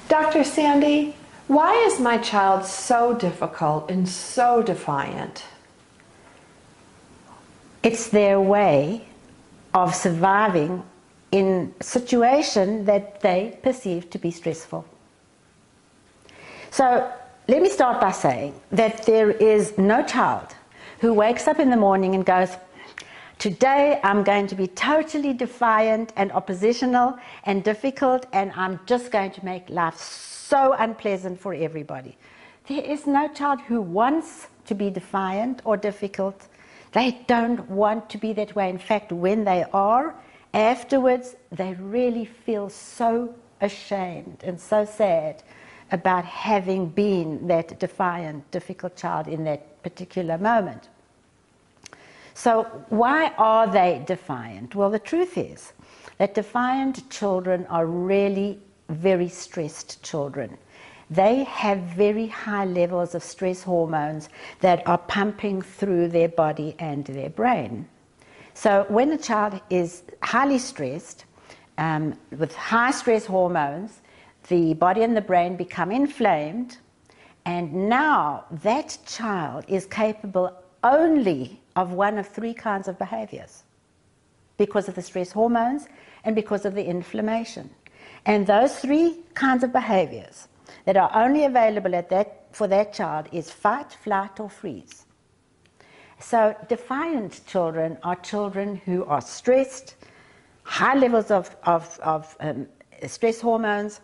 Dr. Sandy, why is my child so difficult and so defiant? It's their way of surviving in a situation that they perceive to be stressful. So let me start by saying that there is no child who wakes up in the morning and goes, today I'm going to be totally defiant and oppositional and difficult, and I'm just going to make life so unpleasant for everybody. There is no child who wants to be defiant or difficult. They don't want to be that way. In fact, when they are, afterwards, they really feel so ashamed and so sad about having been that defiant, difficult child in that particular moment. So why are they defiant? Well, the truth is that defiant children are really very stressed children. They have very high levels of stress hormones that are pumping through their body and their brain. So when a child is highly stressed, with high stress hormones, the body and the brain become inflamed, and now that child is capable only of one of three kinds of behaviors because of the stress hormones and because of the inflammation. And those three kinds of behaviors that are only available for that child is fight, flight, or freeze. So defiant children are children who are stressed, high levels of stress hormones,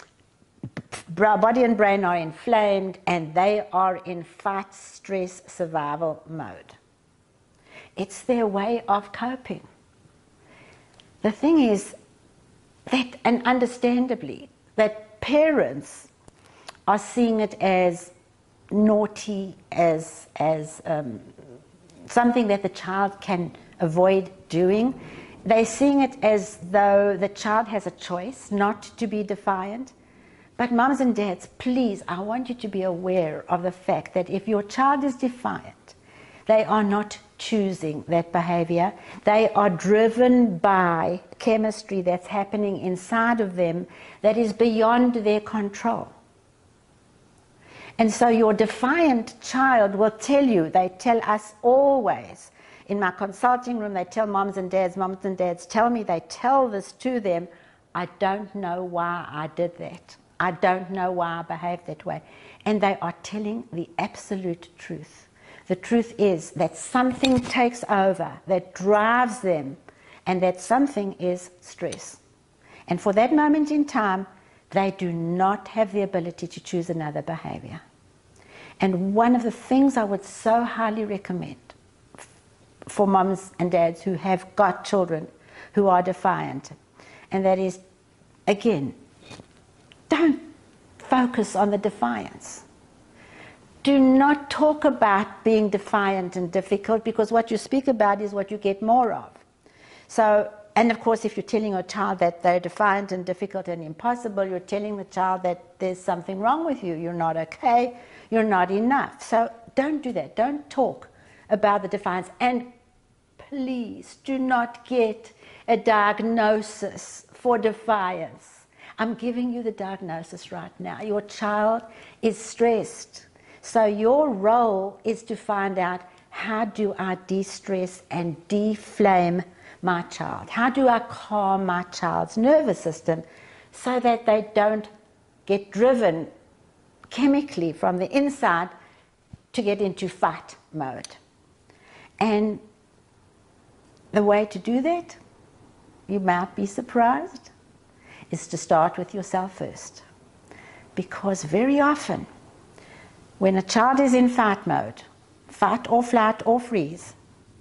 body and brain are inflamed, and they are in fight, stress, survival mode. It's their way of coping. The thing is that, and understandably, that parents are seeing it as naughty, as something that the child can avoid doing. They're seeing it as though the child has a choice not to be defiant. But moms and dads, please, I want you to be aware of the fact that if your child is defiant, they are not choosing that behavior. They are driven by chemistry that's happening inside of them that is beyond their control. And so your defiant child will tell you, they tell us always, in my consulting room, they tell moms and dads tell me, they tell this to them, I don't know why I did that. I don't know why I behaved that way. And they are telling the absolute truth. The truth is that something takes over that drives them, and that something is stress. And for that moment in time, they do not have the ability to choose another behavior. And one of the things I would so highly recommend for moms and dads who have got children who are defiant, and that is, again, don't focus on the defiance. Do not talk about being defiant and difficult, because what you speak about is what you get more of. So, and of course, if you're telling a child that they're defiant and difficult and impossible, you're telling the child that there's something wrong with you. You're not okay. You're not enough. So don't do that. Don't talk about the defiance. And please do not get a diagnosis for defiance. I'm giving you the diagnosis right now. Your child is stressed. So your role is to find out, how do I de-stress and deflame my child? How do I calm my child's nervous system so that they don't get driven chemically from the inside to get into fight mode? And the way to do that, you might be surprised, is to start with yourself first. Because very often, when a child is in fight mode, fight or flight or freeze,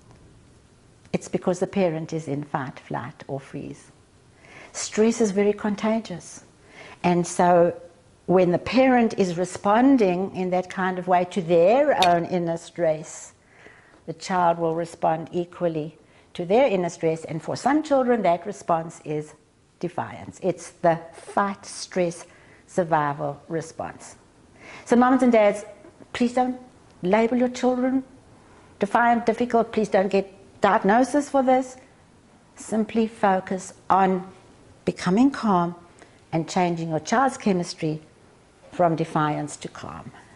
it's because the parent is in fight, flight or freeze. Stress is very contagious. And so when the parent is responding in that kind of way to their own inner stress, the child will respond equally to their inner stress. And for some children, that response is defiance. It's the fight, stress, survival response. So moms and dads, please don't label your children defiant, difficult. Please don't get diagnosis for this. Simply focus on becoming calm and changing your child's chemistry from defiance to calm.